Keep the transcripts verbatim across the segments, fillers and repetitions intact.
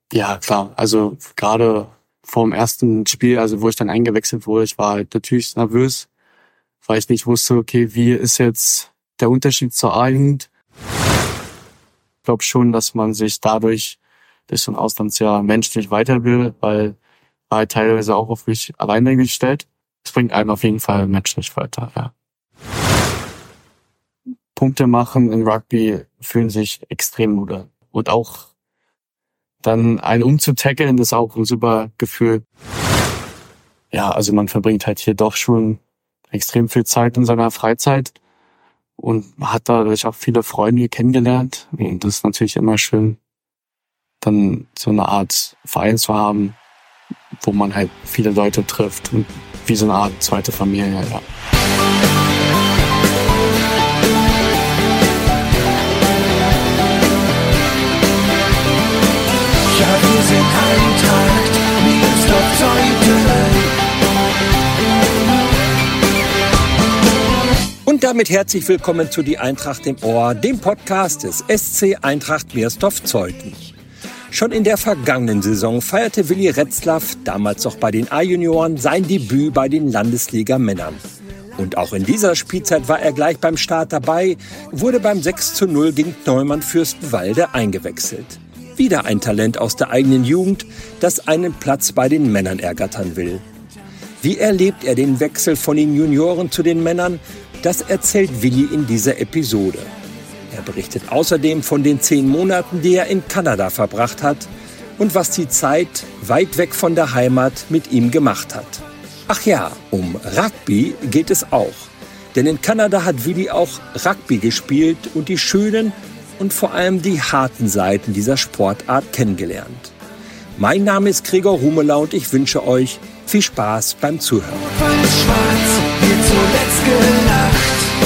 Ja, klar. Also gerade vor dem ersten Spiel, also wo ich dann eingewechselt wurde, ich war halt natürlich nervös, weil ich nicht wusste, okay, wie ist jetzt der Unterschied zur A-Jugend? Ich glaube schon, dass man sich dadurch durch so ein Auslandsjahr menschlich weiterbildet, weil war halt teilweise auch auf mich alleine gestellt. Es bringt einem auf jeden Fall menschlich weiter, ja. Punkte machen in Rugby fühlen sich extrem gut an. Und auch dann einen umzutackeln, ist auch ein super Gefühl. Ja, also man verbringt halt hier doch schon extrem viel Zeit in seiner Freizeit und man hat dadurch auch viele Freunde kennengelernt. Und das ist natürlich immer schön, dann so eine Art Verein zu haben, wo man halt viele Leute trifft und wie so eine Art zweite Familie, ja. Ja, wir sind Eintracht, Bielsdorf Zeuthen. Und damit herzlich willkommen zu Die Eintracht im Ohr, dem Podcast des S C Eintracht Meersdorf-Zeuthen. Schon in der vergangenen Saison feierte Willi Retzlaff, damals noch bei den A-Junioren, sein Debüt bei den Landesliga-Männern. Und auch in dieser Spielzeit war er gleich beim Start dabei, wurde beim sechs zu null gegen Neumann Fürstenwalde eingewechselt. Wieder ein Talent aus der eigenen Jugend, das einen Platz bei den Männern ergattern will. Wie erlebt er den Wechsel von den Junioren zu den Männern? Das erzählt Willi in dieser Episode. Er berichtet außerdem von den zehn Monaten, die er in Kanada verbracht hat und was die Zeit weit weg von der Heimat mit ihm gemacht hat. Ach ja, um Rugby geht es auch. Denn in Kanada hat Willi auch Rugby gespielt und die schönen und vor allem die harten Seiten dieser Sportart kennengelernt. Mein Name ist Gregor Rumeler und ich wünsche euch viel Spaß beim Zuhören. Weiß-Schwarz wird zuletzt gelacht.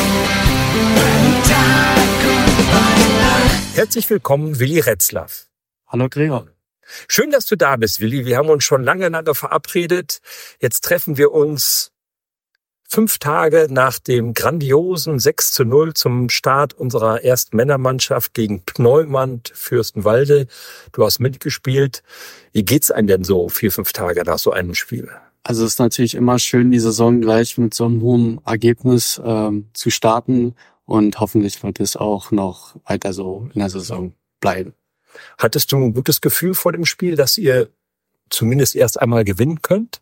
Bei Tag und bei Nacht. Herzlich willkommen, Willi Retzlaff. Hallo Gregor. Schön, dass du da bist, Willi. Wir haben uns schon lange miteinander verabredet. Jetzt treffen wir uns fünf Tage nach dem grandiosen sechs zu null zum Start unserer ersten Männermannschaft gegen Neumann Fürstenwalde. Du hast mitgespielt. Wie geht's einem denn so vier, fünf Tage nach so einem Spiel? Also es ist natürlich immer schön, die Saison gleich mit so einem hohen Ergebnis ähm, zu starten und hoffentlich wird es auch noch weiter so in der Saison bleiben. Hattest du ein gutes Gefühl vor dem Spiel, dass ihr zumindest erst einmal gewinnen könnt?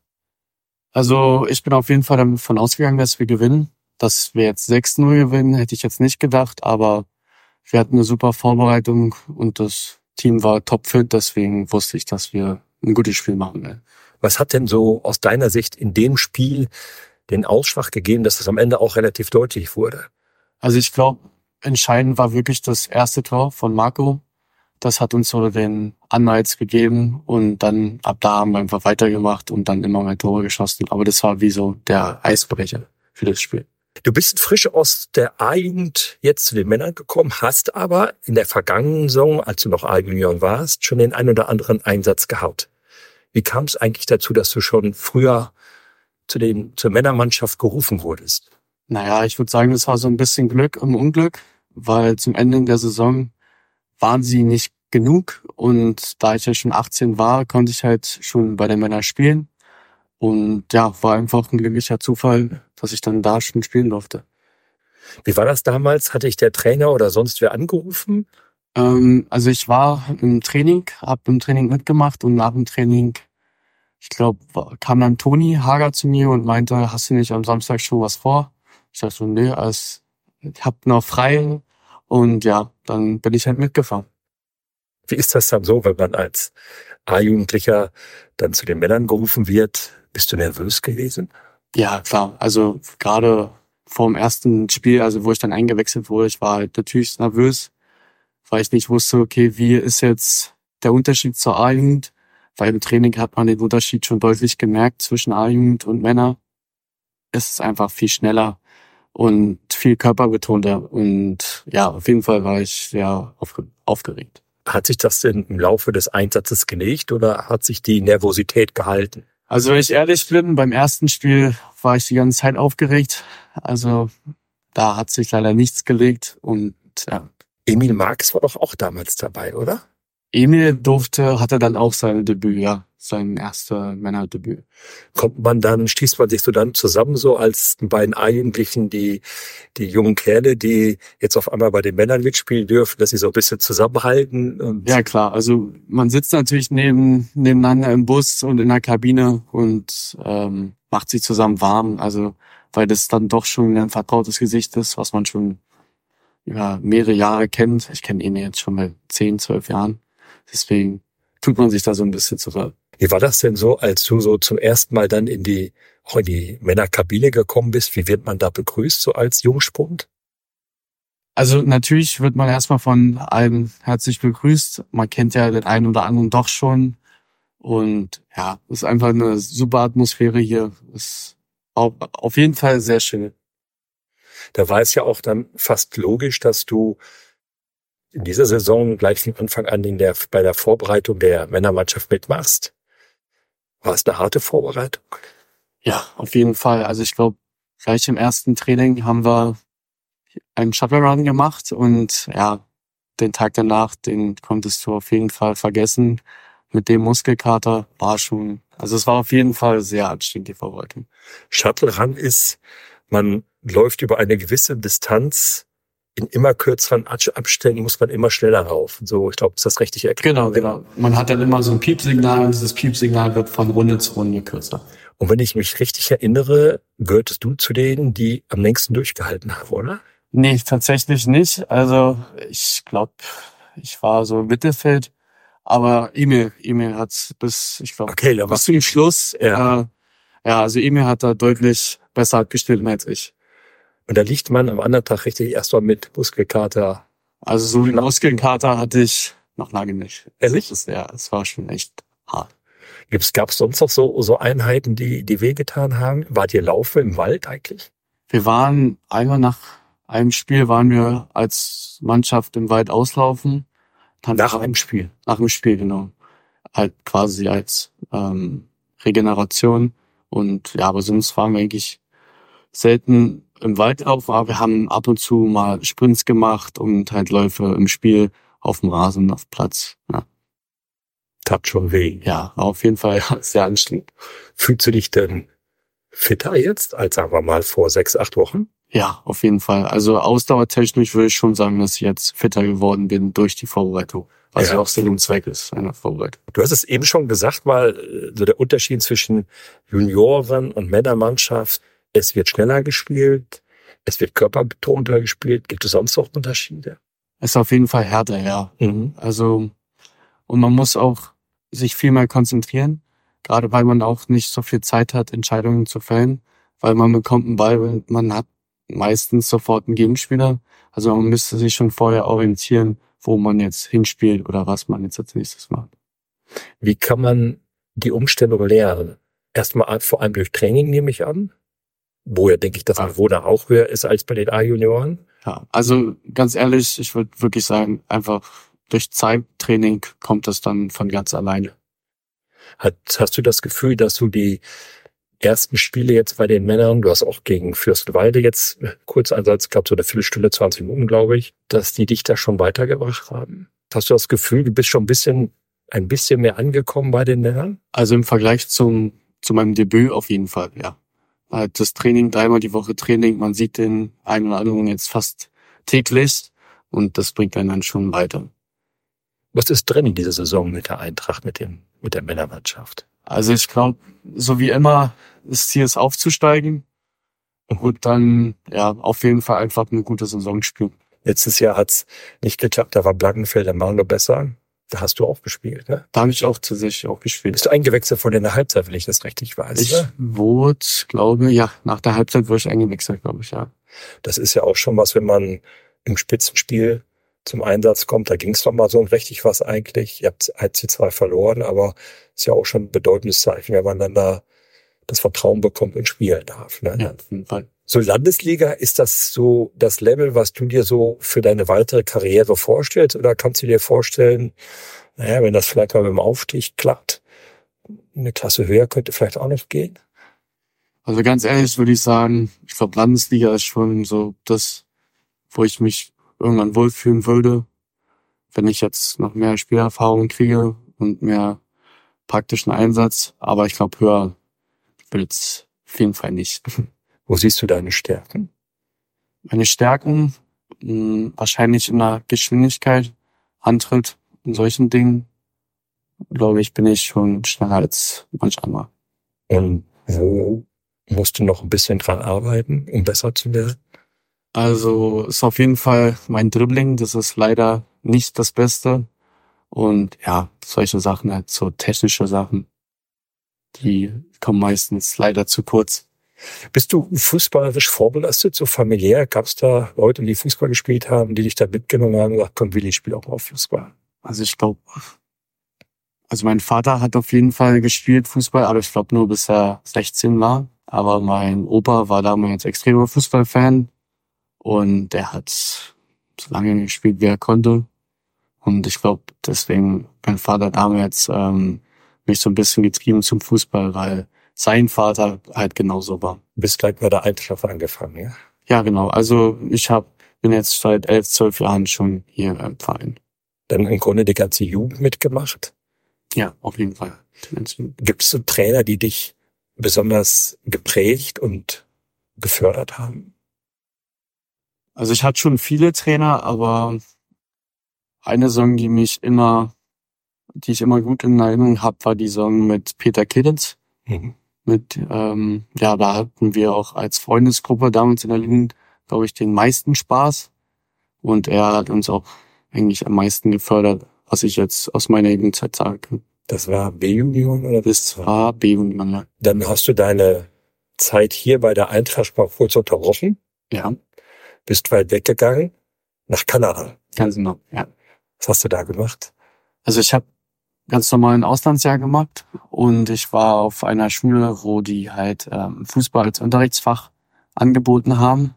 Also ich bin auf jeden Fall davon ausgegangen, dass wir gewinnen. Dass wir jetzt sechs zu null gewinnen, hätte ich jetzt nicht gedacht, aber wir hatten eine super Vorbereitung und das Team war topfit, deswegen wusste ich, dass wir ein gutes Spiel machen werden. Was hat denn so aus deiner Sicht in dem Spiel den Ausschlag gegeben, dass es am Ende auch relativ deutlich wurde? Also ich glaube, entscheidend war wirklich das erste Tor von Marco. Das hat uns so den Anreiz gegeben und dann ab da haben wir einfach weitergemacht und dann immer mehr Tore geschossen. Aber das war wie so der Eisbrecher für das Spiel. Du bist frisch aus der A-Jugend jetzt zu den Männern gekommen, hast aber in der vergangenen Saison, als du noch A-Junior warst, schon den ein oder anderen Einsatz gehabt. Wie kam es eigentlich dazu, dass du schon früher zu den, zur Männermannschaft gerufen wurdest? Naja, ich würde sagen, das war so ein bisschen Glück im Unglück, weil zum Ende der Saison waren sie nicht genug und da ich ja schon achtzehn war, konnte ich halt schon bei den Männern spielen und ja, war einfach ein glücklicher Zufall, dass ich dann da schon spielen durfte. Wie war das damals? Hatte ich der Trainer oder sonst wer angerufen? Ähm, also ich war im Training, habe im Training mitgemacht und nach dem Training, ich glaube, kam dann Toni Hager zu mir und meinte, hast du nicht am Samstag schon was vor? Ich dachte so, nee, als, ich hab noch frei. Und ja, dann bin ich halt mitgefahren. Wie ist das dann so, wenn man als A-Jugendlicher dann zu den Männern gerufen wird? Bist du nervös gewesen? Ja, klar. Also gerade vor dem ersten Spiel, also wo ich dann eingewechselt wurde, ich war halt natürlich nervös, weil ich nicht wusste, okay, wie ist jetzt der Unterschied zur A-Jugend? Weil im Training hat man den Unterschied schon deutlich gemerkt zwischen A-Jugend und Männer. Es ist einfach viel schneller und viel körperbetonter. Und ja, auf jeden Fall war ich sehr aufge- aufgeregt. Hat sich das denn im Laufe des Einsatzes gelegt oder hat sich die Nervosität gehalten? Also wenn ich ehrlich bin, beim ersten Spiel war ich die ganze Zeit aufgeregt. Also da hat sich leider nichts gelegt. Und ja. Emil Marx war doch auch damals dabei, oder? Emil durfte, hatte dann auch sein Debüt, ja, sein erster Männerdebüt. Kommt man dann, stieß man sich so dann zusammen so als die beiden A-Jugendlichen, die, die jungen Kerle, die jetzt auf einmal bei den Männern mitspielen dürfen, dass sie so ein bisschen zusammenhalten? Und Ja, klar. Also man sitzt natürlich neben, nebeneinander im Bus und in der Kabine und ähm, macht sich zusammen warm. Also weil das dann doch schon ein vertrautes Gesicht ist, was man schon über mehrere Jahre kennt. Ich kenne ihn jetzt schon seit zehn, zwölf Jahren. Deswegen tut man sich da so ein bisschen zusammen. Wie war das denn so, als du so zum ersten Mal dann in die, auch in die Männerkabine gekommen bist? Wie wird man da begrüßt, so als Jungspund? Also natürlich wird man erstmal von allen herzlich begrüßt. Man kennt ja den einen oder anderen doch schon. Und ja, es ist einfach eine super Atmosphäre hier. Ist auf jeden Fall sehr schön. Da war es ja auch dann fast logisch, dass du in dieser Saison gleich von Anfang an in der, bei der Vorbereitung der Männermannschaft mitmachst. War es eine harte Vorbereitung? Ja, auf jeden Fall. Also ich glaube, gleich im ersten Training haben wir einen Shuttle Run gemacht und ja, den Tag danach, den konntest du auf jeden Fall vergessen. Mit dem Muskelkater war schon, also es war auf jeden Fall sehr anstrengend, die Vorbereitung. Shuttle Run ist, man läuft über eine gewisse Distanz in immer kürzeren Abständen, muss man immer schneller laufen. So, ich glaube, ist das richtig erklärt? Genau, genau. Man hat dann immer so ein Piepsignal und dieses Piepsignal wird von Runde zu Runde kürzer. Und wenn ich mich richtig erinnere, gehörtest du zu denen, die am längsten durchgehalten haben, oder? Nee, tatsächlich nicht. Also ich glaube, ich war so im Mittelfeld, aber Emil, Emil hat bis, ich glaube, okay, bis zum Schluss, ja. Äh, ja, also Emil hat da deutlich besser abgeschnitten als ich. Und da liegt man am anderen Tag richtig erstmal mit Muskelkater. Also so einen Muskelkater hatte ich noch lange nicht. Ehrlich? Das ist, ja, es war schon echt hart. Gibt's, gab's sonst noch so, so Einheiten, die, die wehgetan haben? Wart ihr laufen im Wald eigentlich? Wir waren einmal nach einem Spiel waren wir als Mannschaft im Wald auslaufen. Dann Nach einem Spiel? Nach dem Spiel, genau. Halt quasi als ähm, Regeneration. Und ja, aber sonst waren wir eigentlich selten im Wald laufen, aber wir haben ab und zu mal Sprints gemacht und halt Läufe im Spiel auf dem Rasen, auf Platz. Ja. Tat schon weh. Ja, war auf jeden Fall sehr anstrengend. Fühlst du dich denn fitter jetzt als, sagen wir mal, vor sechs, acht Wochen? Ja, auf jeden Fall. Also ausdauertechnisch würde ich schon sagen, dass ich jetzt fitter geworden bin durch die Vorbereitung. Was ja, ja auch Sinn und Zweck ist einer Vorbereitung. Du hast es eben schon gesagt, mal so der Unterschied zwischen Junioren- und Männermannschaft. Es wird schneller gespielt, es wird körperbetonter gespielt. Gibt es sonst noch Unterschiede? Es ist auf jeden Fall härter, ja. Mhm. Also, und man muss auch sich viel mehr konzentrieren, gerade weil man auch nicht so viel Zeit hat, Entscheidungen zu fällen, weil man bekommt einen Ball und man hat meistens sofort einen Gegenspieler. Also man müsste sich schon vorher orientieren, wo man jetzt hinspielt oder was man jetzt als nächstes macht. Wie kann man die Umstellung lernen? Erstmal vor allem durch Training, nehme ich an. Wo ja, denke ich, das Niveau da auch höher ist als bei den A-Junioren. Ja, also ganz ehrlich, ich würde wirklich sagen, einfach durch Zeittraining kommt das dann von ganz alleine. Hat, hast du das Gefühl, dass du die ersten Spiele jetzt bei den Männern, du hast auch gegen Fürstenwalde jetzt Kurzeinsatz gehabt, so eine Viertelstunde, zwanzig Minuten, glaube ich, dass die dich da schon weitergebracht haben? Hast du das Gefühl, du bist schon ein bisschen, ein bisschen mehr angekommen bei den Männern? Also im Vergleich zum, zu meinem Debüt auf jeden Fall, ja. Das Training, dreimal die Woche Training, man sieht den einen oder anderen jetzt fast täglich und das bringt einen dann schon weiter. Was ist drin in dieser Saison mit der Eintracht, mit dem, mit der Männermannschaft? Also ich glaube, so wie immer, das Ziel ist aufzusteigen und dann ja auf jeden Fall einfach eine gute Saison spielen. Letztes Jahr hat's nicht geklappt, da war Blankenfeld am Marno besser. Da hast du auch gespielt, ne? Da habe ich auch tatsächlich auch gespielt. Bist du eingewechselt vor der Halbzeit, wenn ich das richtig weiß? Ich ne? wurde, glaube ja, nach der Halbzeit wurde ich eingewechselt, glaube ich, ja. Das ist ja auch schon was, wenn man im Spitzenspiel zum Einsatz kommt. Da ging es doch mal so richtig was eigentlich. Ihr habt eins zu zwei verloren, aber ist ja auch schon ein bedeutendes Zeichen, wenn man dann da das Vertrauen bekommt und spielen darf. Ne? Ja, auf jeden Fall. So Landesliga, ist das so das Level, was du dir so für deine weitere Karriere vorstellst? Oder kannst du dir vorstellen, naja, wenn das vielleicht mal mit dem Aufstieg klappt, eine Klasse höher könnte vielleicht auch noch gehen? Also ganz ehrlich würde ich sagen, ich glaube Landesliga ist schon so das, wo ich mich irgendwann wohlfühlen würde. wenn ich jetzt noch mehr Spielerfahrung kriege und mehr praktischen Einsatz. Aber ich glaube, höher will's auf jeden Fall nicht. Wo siehst du deine Stärken? Meine Stärken mh, wahrscheinlich in der Geschwindigkeit, Antritt und solchen Dingen. Glaube ich, bin ich schon schneller als manch anderer. Und wo musst du noch ein bisschen dran arbeiten, um besser zu werden? Also ist auf jeden Fall mein Dribbling, das ist leider nicht das Beste. Und ja, solche Sachen, halt so technische Sachen, die kommen meistens leider zu kurz. Bist du fußballerisch vorbelastet, so familiär? Gab es da Leute, die Fußball gespielt haben, die dich da mitgenommen haben und gesagt, komm Willi, spiel auch mal Fußball? Also ich glaube, also mein Vater hat auf jeden Fall gespielt Fußball, aber ich glaube nur bis er sechzehn war. Aber mein Opa war damals extremer Fußballfan und der hat so lange gespielt, wie er konnte. Und ich glaube, deswegen mein Vater damals ähm, mich so ein bisschen getrieben zum Fußball, weil sein Vater halt genauso war. Du bist gleich bei der Eintracht angefangen, ja? Ja, genau. Also ich hab, bin jetzt seit elf, zwölf Jahren schon hier im Verein. Dann im Grunde die ganze Jugend mitgemacht? Ja, auf jeden Fall. Gibt es so Trainer, die dich besonders geprägt und gefördert haben? Also ich hatte schon viele Trainer, aber eine Saison, die mich immer, die ich immer gut in Erinnerung habe, war die Saison mit Peter Kiddens. Mhm. Mit, ähm, ja, da hatten wir auch als Freundesgruppe damals in der Jugend, glaube ich, den meisten Spaß. Und er hat uns auch eigentlich am meisten gefördert, was ich jetzt aus meiner Jugendzeit sagen kann. Das war B-Union oder das Das war B-Union, ja. Dann hast du deine Zeit hier bei der Eintracht mal kurz unterbrochen, Ja, bist weit weggegangen, nach Kanada. ganz genau, ja. Was hast du da gemacht? Also ich habe ganz normal ein Auslandsjahr gemacht und ich war auf einer Schule, wo die halt ähm, Fußball als Unterrichtsfach angeboten haben.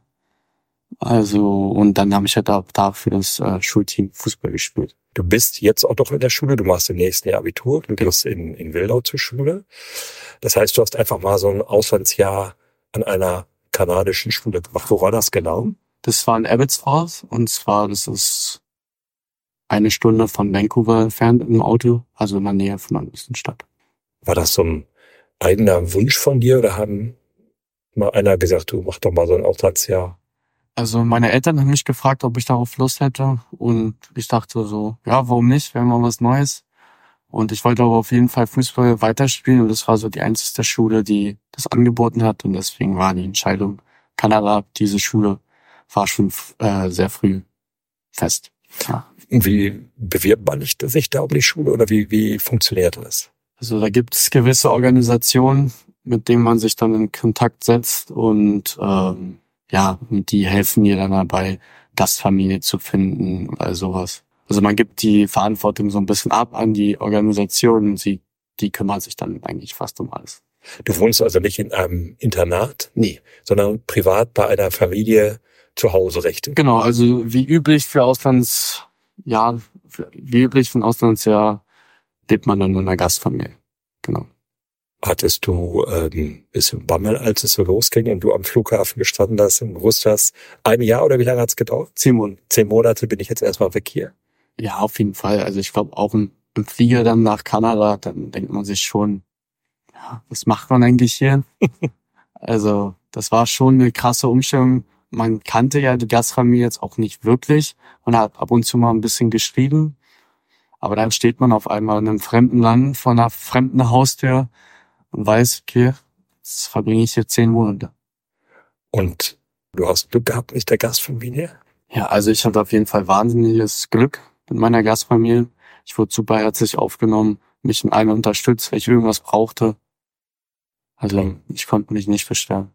Also und dann habe ich halt da, da für das äh, Schulteam Fußball gespielt. Du bist jetzt auch noch in der Schule, du machst im nächsten Jahr Abitur, du gehst in, in Wildau zur Schule. Das heißt, du hast einfach mal so ein Auslandsjahr an einer kanadischen Schule gemacht. Wo war das genau? Das war in Abbotsford und zwar, das ist eine Stunde von Vancouver entfernt im Auto, also in der Nähe von einer nächsten Stadt. War das so ein eigener Wunsch von dir oder haben mal einer gesagt, du mach doch mal so ein Auslandsjahr? Also meine Eltern haben mich gefragt, ob ich darauf Lust hätte und ich dachte so, ja, warum nicht, wäre mal was Neues. Und ich wollte aber auf jeden Fall Fußball weiterspielen und das war so die einzige Schule, die das angeboten hat und deswegen war die Entscheidung Kanada, diese Schule, war schon äh, sehr früh fest. Ja. Und wie bewirbt man sich da um die Schule oder wie, wie funktioniert das? Also da gibt es gewisse Organisationen, mit denen man sich dann in Kontakt setzt und ähm, ja, und die helfen dir dann dabei, Gastfamilie zu finden oder sowas. Also man gibt die Verantwortung so ein bisschen ab an die Organisation und sie, die kümmern sich dann eigentlich fast um alles. Du wohnst also nicht in einem Internat, Nee. sondern privat bei einer Familie zu Hause, richtig? Genau, also wie üblich für Auslands, ja, für, wie üblich für ein Auslandsjahr lebt man dann in einer Gastfamilie. Genau. Hattest du ähm, bisschen Bammel, als es so losging und du am Flughafen gestanden hast und gewusst hast, ein Jahr oder wie lange hat's gedauert? Zehn Monate. Zehn Monate bin ich jetzt erstmal weg hier. Ja, auf jeden Fall. Also ich glaube auch im, im Flieger dann nach Kanada, dann denkt man sich schon, ja, was macht man eigentlich hier? Also das war schon eine krasse Umstellung. Man kannte ja die Gastfamilie jetzt auch nicht wirklich. Man hat ab und zu mal ein bisschen geschrieben. Aber dann steht man auf einmal in einem fremden Land vor einer fremden Haustür und weiß, okay, jetzt verbringe ich hier zehn Monate. Und du hast Glück gehabt mit der Gastfamilie? Ja, also ich hatte auf jeden Fall wahnsinniges Glück mit meiner Gastfamilie. Ich wurde super herzlich aufgenommen, mich in allem unterstützt, wenn ich irgendwas brauchte. Also ich konnte mich nicht beschweren.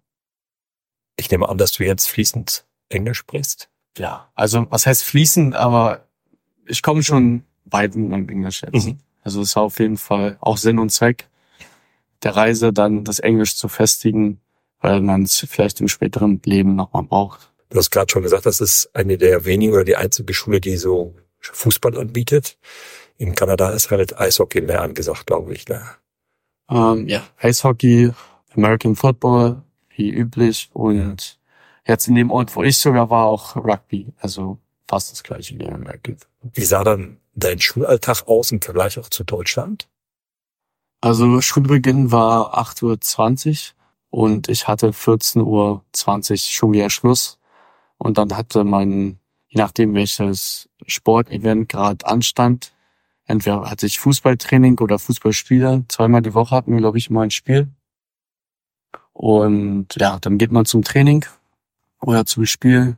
Ich nehme an, dass du jetzt fließend Englisch sprichst. Ja, also was heißt fließend, aber ich komme schon weit in meinem Englisch jetzt. Mhm. Also es war auf jeden Fall auch Sinn und Zweck der Reise, dann das Englisch zu festigen, weil man es vielleicht im späteren Leben nochmal braucht. Du hast gerade schon gesagt, das ist eine der wenigen oder die einzige Schule, die so Fußball anbietet. In Kanada ist halt Eishockey mehr angesagt, glaube ich. Ne? Ähm, ja, Eishockey, American Football, wie üblich. Und jetzt in dem Ort, wo ich sogar war, auch Rugby. Also fast das gleiche wie American Football. Wie sah dann dein Schulalltag aus im Vergleich auch zu Deutschland? Also Schulbeginn war acht Uhr zwanzig und ich hatte vierzehn Uhr zwanzig schon wieder Schluss. Und dann hatte mein, je nachdem welches Sportevent gerade anstand, entweder hatte ich Fußballtraining oder Fußballspiele. Zweimal die Woche hatten wir, glaube ich, immer ein Spiel. Und ja, dann geht man zum Training oder zum Spiel,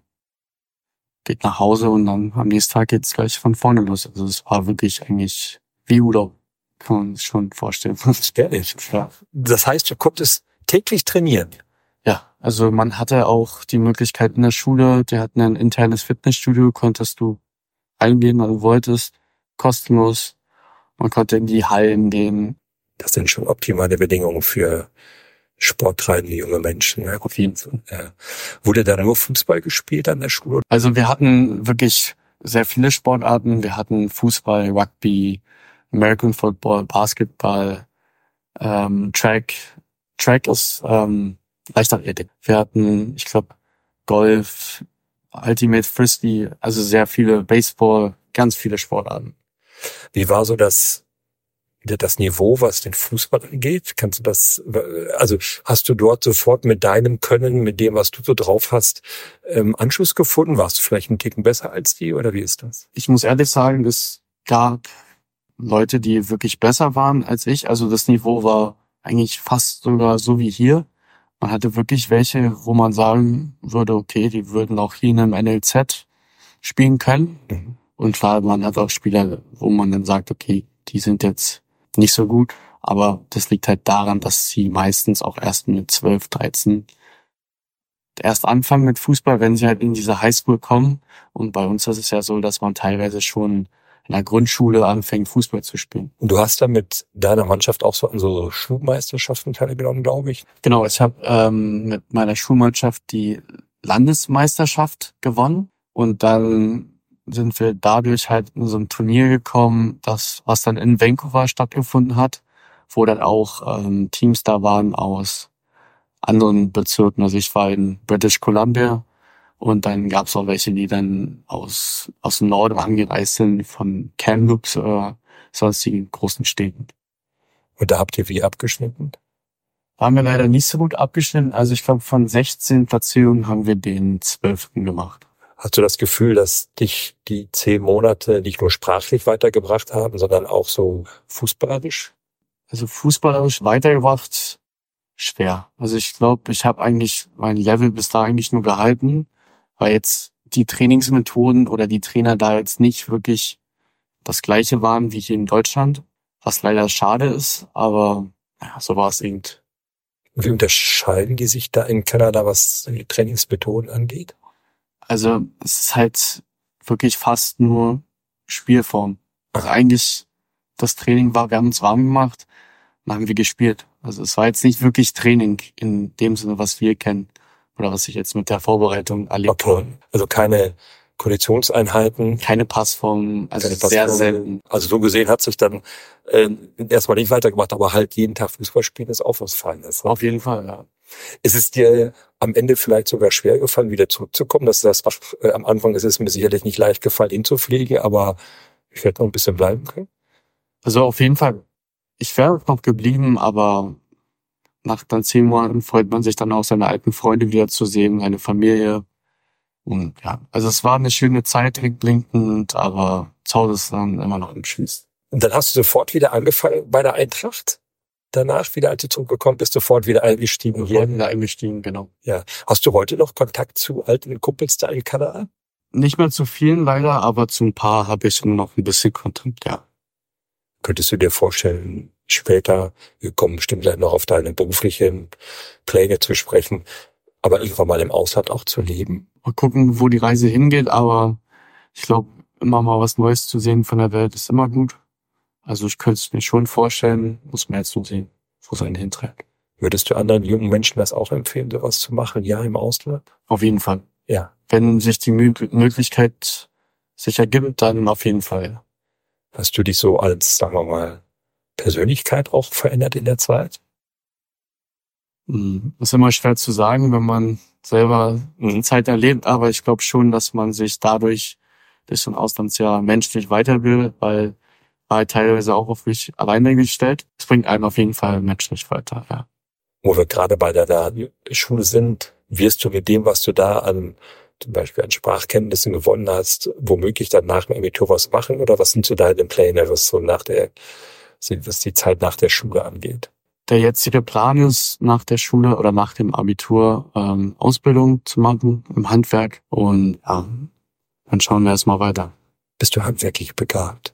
geht nach Hause und dann am nächsten Tag geht's gleich von vorne los. Also es war wirklich eigentlich wie Urlaub, kann man sich schon vorstellen. Ehrlich? Ja. Das heißt, du konntest täglich trainieren? Ja, also man hatte auch die Möglichkeit in der Schule, die hatten ein internes Fitnessstudio, konntest du eingehen, wann du wolltest, kostenlos. Man konnte in die Hallen gehen. Das sind schon optimale Bedingungen für sporttreibende junge Menschen. Ja. Auf jeden Fall. Ja. Wurde da nur Fußball gespielt an der Schule? Also wir hatten wirklich sehr viele Sportarten. Wir hatten Fußball, Rugby, American Football, Basketball, ähm, Track. Track ist ähm, Leichtathletik. Wir hatten, ich glaube, Golf, Ultimate Frisbee, also sehr viele Baseball, ganz viele Sportarten. Wie war so das das Niveau, was den Fußball angeht? Kannst du das, also hast du dort sofort mit deinem Können, mit dem, was du so drauf hast, ähm, Anschluss gefunden? Warst du vielleicht einen Ticken besser als die oder wie ist das? Ich muss ehrlich sagen, es gab Leute, die wirklich besser waren als ich. Also das Niveau war eigentlich fast sogar so wie hier. Man hatte wirklich welche, wo man sagen würde, okay, die würden auch hier in einem N L Z spielen können. Mhm. Und klar, man hat auch Spieler, wo man dann sagt, okay, die sind jetzt nicht so gut, aber das liegt halt daran, dass sie meistens auch erst mit zwölf, dreizehn erst anfangen mit Fußball, wenn sie halt in diese Highschool kommen. Und bei uns ist es ja so, dass man teilweise schon in der Grundschule anfängt, Fußball zu spielen. Und du hast da mit deiner Mannschaft auch so an so Schulmeisterschaften teilgenommen, glaube ich? Genau, ich habe ähm, mit meiner Schulmannschaft die Landesmeisterschaft gewonnen und dann sind wir dadurch halt in so ein Turnier gekommen, das was dann in Vancouver stattgefunden hat, wo dann auch ähm, Teams da waren aus anderen Bezirken. Also ich war in British Columbia und dann gab es auch welche, die dann aus aus dem Norden angereist sind, von Kamloops oder sonstigen großen Städten. Und da habt ihr wie abgeschnitten? Haben wir leider nicht so gut abgeschnitten. Also ich glaube, von sechzehn Platzierungen haben wir den zwölften gemacht. Hast du das Gefühl, dass dich die zehn Monate nicht nur sprachlich weitergebracht haben, sondern auch so fußballerisch? Also fußballerisch weitergebracht, schwer. Also ich glaube, ich habe eigentlich mein Level bis da eigentlich nur gehalten, weil jetzt die Trainingsmethoden oder die Trainer da jetzt nicht wirklich das Gleiche waren wie hier in Deutschland, was leider schade ist, aber ja, so war es eben. Wie unterscheiden die sich da in Kanada, was die Trainingsmethoden angeht? Also es ist halt wirklich fast nur Spielform. Also eigentlich das Training war, wir haben uns warm gemacht, dann haben wir gespielt. Also es war jetzt nicht wirklich Training in dem Sinne, was wir kennen oder was ich jetzt mit der Vorbereitung erlebt habe. Okay. Also keine Konditionseinheiten. Keine Passform, also keine sehr Passform. selten. Also so gesehen hat sich dann äh, erstmal nicht weitergemacht, aber halt jeden Tag Fußball spielen ist auch was Feines. Auf jeden Fall, ja. Ist es dir am Ende vielleicht sogar schwer gefallen, wieder zurückzukommen? Das ist das, was äh, am Anfang ist es mir sicherlich nicht leicht gefallen, hinzufliegen, aber ich werde noch ein bisschen bleiben können. Also auf jeden Fall, ich wäre noch geblieben, aber nach dann zehn Monaten freut man sich dann auch, seine alten Freunde wieder zu sehen, seine Familie. Und ja, also es war eine schöne Zeit rückblickend, aber zu Hause ist dann immer noch im Schieß. Und dann hast du sofort wieder angefangen bei der Eintracht? Danach wieder, als du zurückgekommen bist, sofort wieder eingestiegen hier? Sofort wieder eingestiegen, genau. Ja. Hast du heute noch Kontakt zu alten Kumpels da in Kanada? Nicht mehr zu vielen leider, aber zu ein paar habe ich immer noch ein bisschen Kontakt, ja. Könntest du dir vorstellen, später, wir kommen bestimmt gleich noch auf deine beruflichen Pläne zu sprechen, aber irgendwann mal im Ausland auch zu leben? Mal gucken, wo die Reise hingeht, aber ich glaube, immer mal was Neues zu sehen von der Welt ist immer gut. Also ich könnte es mir schon vorstellen, muss man jetzt nur sehen, wo es einen hinträgt. Würdest du anderen jungen Menschen das auch empfehlen, sowas zu machen, ja, im Ausland? Auf jeden Fall. Ja. Wenn sich die Mö- Möglichkeit sich ergibt, dann auf jeden Fall. Hast du dich so als, sagen wir mal, Persönlichkeit auch verändert in der Zeit? Hm, ist immer schwer zu sagen, wenn man selber eine Zeit erlebt, aber ich glaube schon, dass man sich dadurch das so ein Auslandsjahr menschlich weiter will, weil war halt teilweise auch auf mich alleine gestellt. Es bringt einen auf jeden Fall menschlich weiter, ja. Wo wir gerade bei der, der Schule sind, wirst du mit dem, was du da an zum Beispiel an Sprachkenntnissen gewonnen hast, womöglich dann nach dem Abitur was machen, oder was sind so deine Pläne, was so nach der, was die Zeit nach der Schule angeht? Der jetzige Plan ist, nach der Schule oder nach dem Abitur ähm, Ausbildung zu machen im Handwerk, und ja, dann schauen wir erstmal weiter. Bist du handwerklich begabt?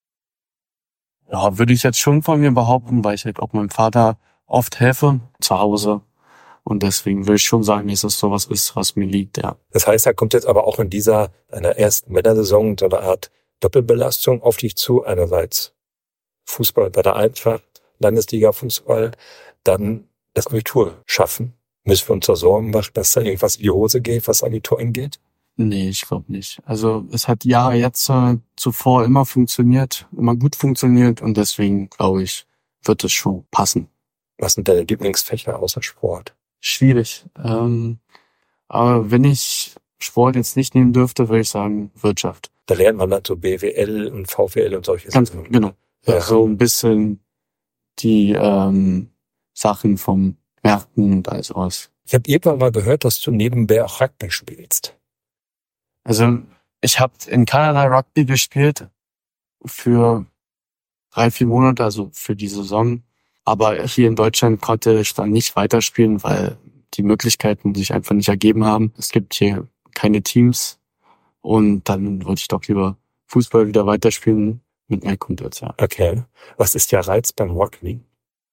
Ja, würde ich jetzt schon von mir behaupten, weil ich halt auch meinem Vater oft helfe zu Hause. Und deswegen würde ich schon sagen, dass es sowas ist, was mir liegt, ja. Das heißt, da kommt jetzt aber auch in dieser, einer ersten Männersaison so eine Art Doppelbelastung auf dich zu. Einerseits Fußball bei der Eintracht, Landesliga-Fußball, dann das Abitur schaffen. Müssen wir uns da Sorgen machen, dass da irgendwas in die Hose geht, was Abitur angeht? Nee, ich glaube nicht. Also es hat Jahre jetzt äh, zuvor immer funktioniert, immer gut funktioniert, und deswegen glaube ich, wird es schon passen. Was sind deine Lieblingsfächer außer Sport? Schwierig. Ähm, aber wenn ich Sport jetzt nicht nehmen dürfte, würde ich sagen Wirtschaft. Da lernt man dann so B W L und V W L und solche Ganz Sachen. genau. Ja. Ja. So ein bisschen die ähm, Sachen vom Märkten und all sowas. Ich habe irgendwann mal gehört, dass du nebenbei auch Rugby spielst. Also ich habe in Kanada Rugby gespielt für drei, vier Monate, also für die Saison. Aber hier in Deutschland konnte ich dann nicht weiterspielen, weil die Möglichkeiten sich einfach nicht ergeben haben. Es gibt hier keine Teams, und dann wollte ich doch lieber Fußball wieder weiterspielen mit meinen Kumpels, ja. Okay. Was ist der Reiz beim Rugby?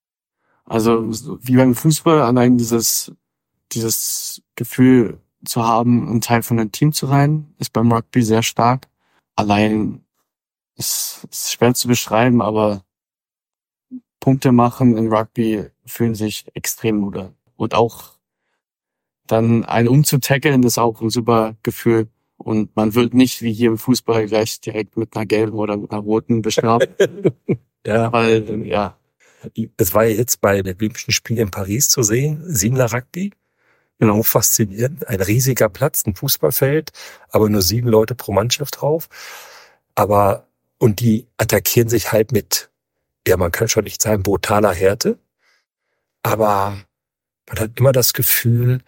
Also so wie beim Fußball, allein dieses dieses Gefühl zu haben, ein Teil von einem Team zu sein, ist beim Rugby sehr stark. Allein ist, ist schwer zu beschreiben, aber Punkte machen im Rugby fühlen sich extrem gut an. Und auch dann einen umzutackeln, ist auch ein super Gefühl. Und man wird nicht wie hier im Fußball gleich direkt mit einer gelben oder mit einer roten bestraft. Ja. Weil, ja, Das war ja jetzt bei den Olympischen Spielen in Paris zu sehen, Siebener Rugby. Genau, faszinierend. Ein riesiger Platz, ein Fußballfeld, aber nur sieben Leute pro Mannschaft drauf. Aber, und die attackieren sich halt mit, ja, man kann schon nicht sagen, brutaler Härte. Aber man hat immer das Gefühl,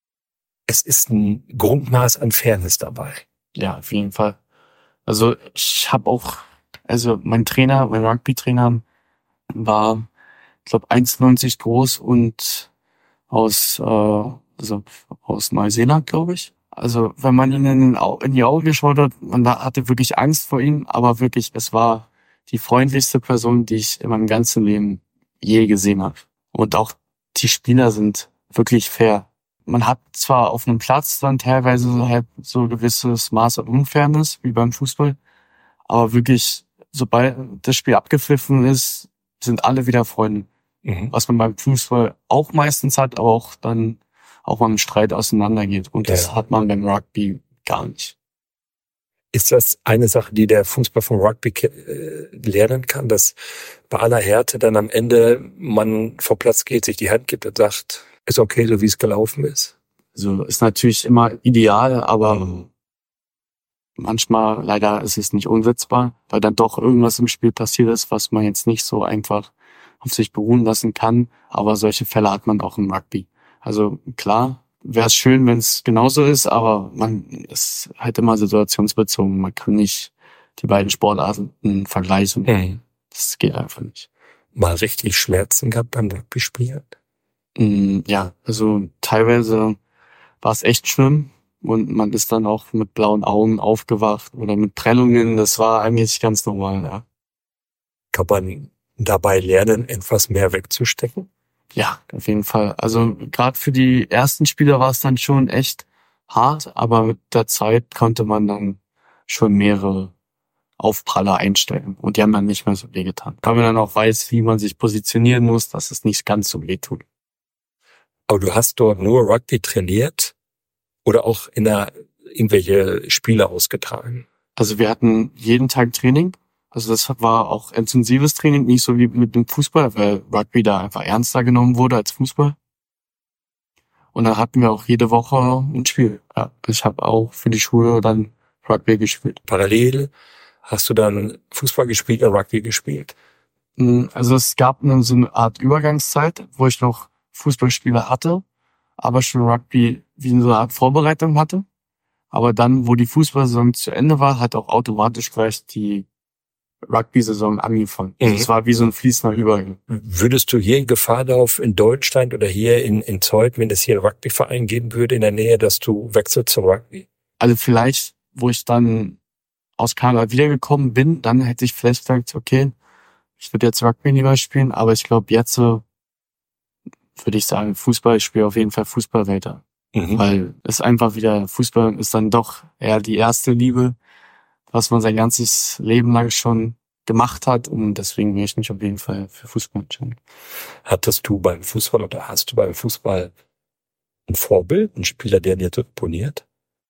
es ist ein Grundmaß an Fairness dabei. ja, auf jeden Fall. Also ich habe auch, also mein Trainer, mein Rugby-Trainer war, ich glaube, eins neunzig groß und aus, äh, also aus Neuseeland, glaube ich. Also wenn man ihn in, den Au- in die Augen geschaut hat, man da hatte wirklich Angst vor ihm, aber wirklich, es war die freundlichste Person, die ich in meinem ganzen Leben je gesehen habe. Und auch die Spieler sind wirklich fair. Man hat zwar auf einem Platz dann teilweise halt so ein gewisses Maß an Unfairness, wie beim Fußball, aber wirklich, sobald das Spiel abgepfiffen ist, sind alle wieder Freunde. Mhm. Was man beim Fußball auch meistens hat, aber auch dann auch mal im Streit auseinandergeht. Und das Ja. hat man beim Rugby gar nicht. Ist das eine Sache, die der Fußball vom Rugby ke- äh, lernen kann, dass bei aller Härte dann am Ende man vor Platz geht, sich die Hand gibt und sagt, ist okay, so wie es gelaufen ist? Also ist natürlich immer ideal, aber manchmal leider ist es nicht umsetzbar, weil dann doch irgendwas im Spiel passiert ist, was man jetzt nicht so einfach auf sich beruhen lassen kann. Aber solche Fälle hat man auch im Rugby. Also klar, wäre es schön, wenn es genauso ist, aber man ist halt immer situationsbezogen. Man kann nicht die beiden Sportarten vergleichen. Mhm. Das geht einfach nicht. Mal richtig Schmerzen gehabt beim Rugby-Spielen? Mm, Ja, also teilweise war es echt schlimm und man ist dann auch mit blauen Augen aufgewacht oder mit Prellungen. Das war eigentlich ganz normal, ja. Kann man dabei lernen, etwas mehr wegzustecken? Ja, auf jeden Fall. Also gerade für die ersten Spieler war es dann schon echt hart, aber mit der Zeit konnte man dann schon mehrere Aufpraller einstellen und die haben dann nicht mehr so weh getan. Weil man dann auch weiß, wie man sich positionieren muss, dass es nicht ganz so weh tut. Aber du hast dort nur Rugby trainiert oder auch in der irgendwelche Spiele ausgetragen? Also wir hatten jeden Tag Training. Also das war auch intensives Training, nicht so wie mit dem Fußball, weil Rugby da einfach ernster genommen wurde als Fußball. Und dann hatten wir auch jede Woche ein Spiel. Ja, ich habe auch für die Schule dann Rugby gespielt. Parallel hast du dann Fußball gespielt und Rugby gespielt? Also es gab eine, so eine Art Übergangszeit, wo ich noch Fußballspiele hatte, aber schon Rugby wie so eine Art Vorbereitung hatte. Aber dann, wo die Fußballsaison zu Ende war, hat auch automatisch gleich die Rugby-Saison angefangen. Mhm. Es war wie so ein fließender Übergang. Würdest du hier in Gefahr laufen, in Deutschland oder hier in, in Zeuthen, wenn es hier einen Rugby-Verein geben würde in der Nähe, dass du wechselst zum Rugby? Also vielleicht, wo ich dann aus Kanada wiedergekommen bin, dann hätte ich vielleicht gesagt, okay, ich würde jetzt Rugby lieber spielen, aber ich glaube, jetzt so würde ich sagen, Fußball, ich spiele auf jeden Fall Fußball weiter. Mhm. Weil es einfach wieder, Fußball ist dann doch eher die erste Liebe, was man sein ganzes Leben lang schon gemacht hat, und deswegen will ich mich auf jeden Fall für Fußball entscheiden. Hattest du beim Fußball oder hast du beim Fußball ein Vorbild, einen Spieler, der dir imponiert?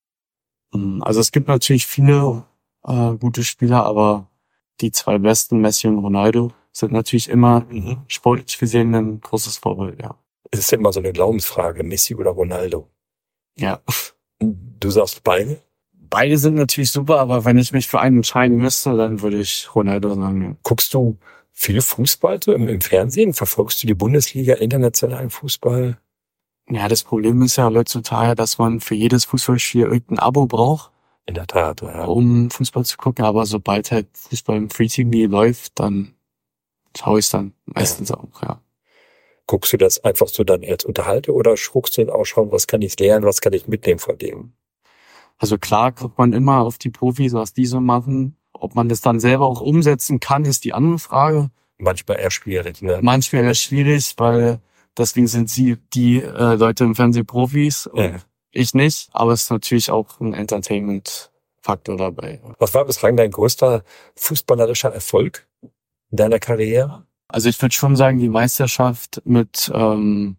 Also es gibt natürlich viele äh, gute Spieler, aber die zwei besten, Messi und Ronaldo, sind natürlich immer Mhm. sportlich gesehen ein großes Vorbild, ja. Es ist immer so eine Glaubensfrage, Messi oder Ronaldo. Ja. Du sagst beide? Beide sind natürlich super, aber wenn ich mich für einen entscheiden müsste, dann würde ich Ronaldo sagen. Guckst du viel Fußball so im, im Fernsehen? Verfolgst du die Bundesliga, internationalen Fußball? Ja, das Problem ist ja heutzutage, dass man für jedes Fußballspiel irgendein Abo braucht, In der Tat, ja. um Fußball zu gucken. Aber sobald halt Fußball im Free T V läuft, dann schaue ich es dann meistens auch, ja. Guckst du das einfach so dann als Unterhalte oder guckst du dann auch schauen, was kann ich lernen, was kann ich mitnehmen von dem? Also klar guckt man immer auf die Profis, was die so machen. Ob man das dann selber auch umsetzen kann, ist die andere Frage. Manchmal eher schwierig, ne? Manchmal wäre es schwierig, weil deswegen sind sie die äh, Leute im Fernsehen Profis und Ja. ich nicht. Aber es ist natürlich auch ein Entertainment-Faktor dabei. Was war bislang dein größter fußballerischer Erfolg in deiner Karriere? Also ich würde schon sagen, die Meisterschaft mit ähm,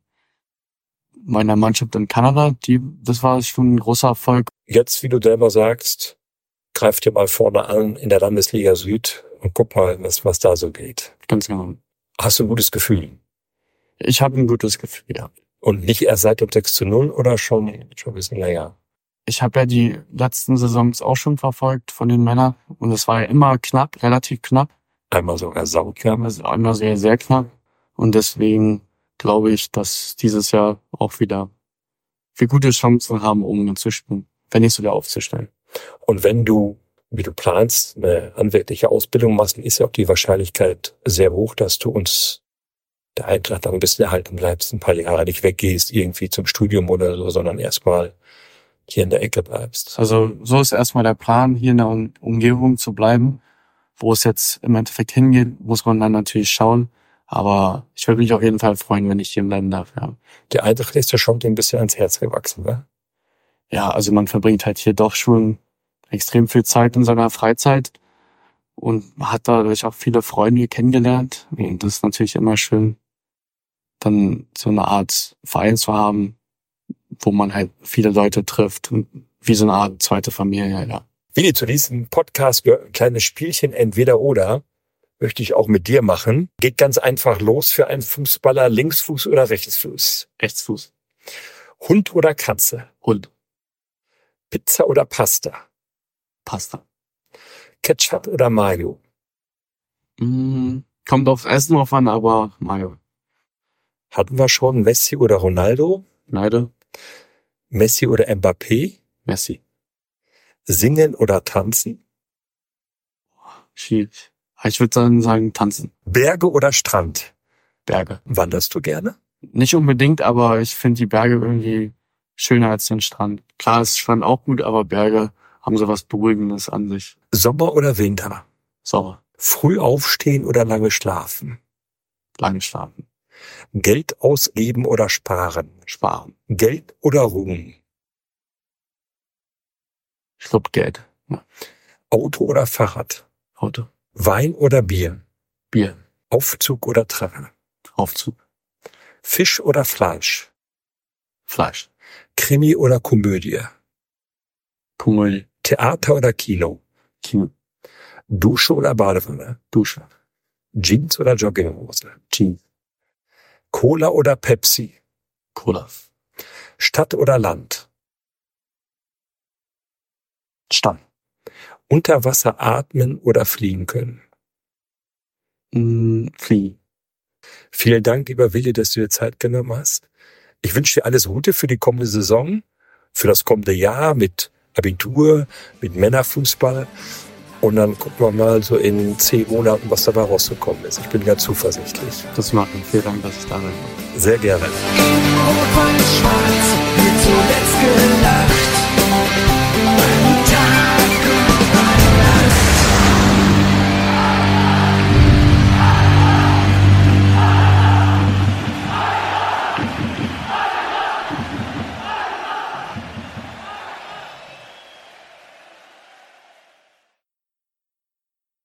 meiner Mannschaft in Kanada, die, das war schon ein großer Erfolg. Jetzt, wie du selber sagst, greif dir mal vorne an in der Landesliga Süd und guck mal, was, was da so geht. Ganz genau. Hast du ein gutes Gefühl? Ich habe ein gutes Gefühl, ja. Und nicht erst seit dem sechs zu null oder schon, schon ein bisschen länger? Ich habe ja die letzten Saisons auch schon verfolgt von den Männern und es war ja immer knapp, relativ knapp. Einmal sogar sauknapp. Also immer sehr, sehr knapp. Und deswegen glaube ich, dass dieses Jahr auch wieder wir gute Chancen haben, um zu spielen, wenn nicht sogar aufzustellen. Und wenn du, wie du planst, eine handwerkliche Ausbildung machst, ist ja auch die Wahrscheinlichkeit sehr hoch, dass du uns der Eintracht dann ein bisschen erhalten bleibst, ein paar Jahre nicht weggehst, irgendwie zum Studium oder so, sondern erstmal hier in der Ecke bleibst. Also so ist erstmal der Plan, hier in der um- Umgebung zu bleiben. Wo es jetzt im Endeffekt hingeht, muss man dann natürlich schauen. Aber ich würde mich auf jeden Fall freuen, wenn ich hier bleiben darf, ja. Die Eintracht ist ja schon ein bisschen ans Herz gewachsen, ne? Ja, also man verbringt halt hier doch schon extrem viel Zeit in seiner Freizeit und man hat dadurch auch viele Freunde kennengelernt. Und das ist natürlich immer schön, dann so eine Art Verein zu haben, wo man halt viele Leute trifft, wie so eine Art zweite Familie, ja. Willi, zu diesem Podcast gehört ein kleines Spielchen entweder oder, möchte ich auch mit dir machen. Geht ganz einfach los für einen Fußballer, Linksfuß oder Rechtsfuß? Rechtsfuß. Hund oder Katze? Hund. Pizza oder Pasta? Pasta. Ketchup oder Mayo? Mm, kommt aufs Essen drauf an, aber Mayo. Hatten wir schon Messi oder Ronaldo? Leider Messi oder Mbappé? Messi. Singen oder tanzen? Schwierig. Ich würde dann sagen, tanzen. Berge oder Strand? Berge. Wanderst du gerne? Nicht unbedingt, aber ich finde die Berge irgendwie schöner als den Strand. Klar ist Strand auch gut, aber Berge haben so was Beruhigendes an sich. Sommer oder Winter? Sommer. Früh aufstehen oder lange schlafen? Lange schlafen. Geld ausgeben oder sparen? Sparen. Geld oder Ruhm? Ich glaube Geld. Ja. Auto oder Fahrrad? Auto. Wein oder Bier? Bier. Aufzug oder Treppe? Aufzug. Fisch oder Fleisch? Fleisch. Krimi oder Komödie? Komödie. Theater oder Kino? Kino. Dusche oder Badewanne? Dusche. Jeans oder Jogginghose? Jeans. Cola oder Pepsi? Cola. Stadt oder Land? Stadt. Unter Wasser atmen oder fliegen können? Mm, fliegen. Vielen Dank, lieber Willi, dass du dir Zeit genommen hast. Ich wünsche dir alles Gute für die kommende Saison, für das kommende Jahr mit Abitur, mit Männerfußball. Und dann gucken wir mal so in zehn Monaten, was dabei rausgekommen ist. Ich bin ganz zuversichtlich. Das machen. Vielen Dank, dass ich da bin. Sehr gerne. Rot-Weiß-Schwarz, wir zuletzt